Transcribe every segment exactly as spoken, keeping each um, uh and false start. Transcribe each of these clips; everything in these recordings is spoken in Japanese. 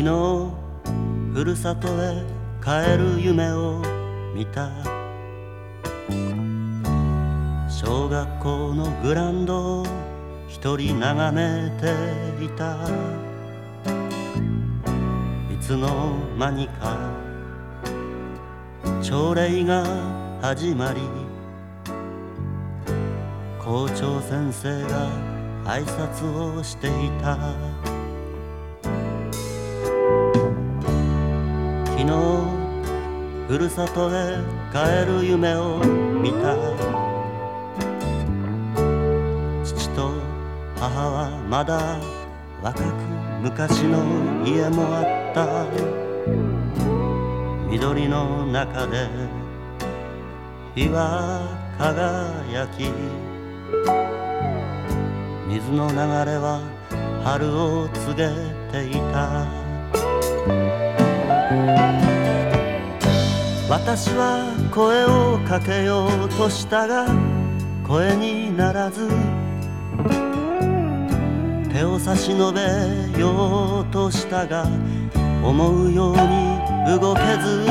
日ふるさとへ帰る夢を見た。小学校のグラウンドを一人眺めていた。いつの間にか朝礼が始まり、校長先生が挨拶をしていた。昨日ふるさとへ帰る夢を見た。父と母はまだ若く昔の家もあった。緑の中で日は輝き、水の流れは春を告げていた。私は声をかけようとしたが声にならず、手を差し伸べようとしたが思うように動けず、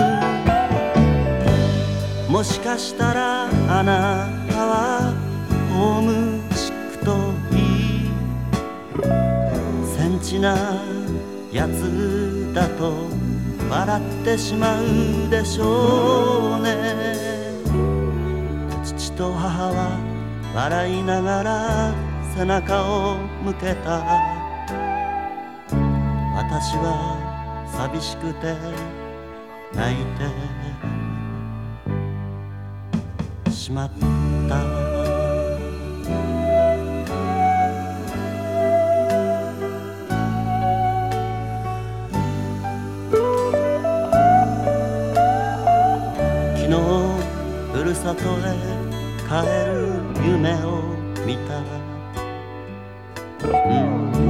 もしかしたらあなたはホームシックといいセンチなやつだと笑ってしまうでしょうね。父と母は笑いながら背中を向けた。私は寂しくて泣いてしまった。昨日ふるさとへ帰る夢を見た。うん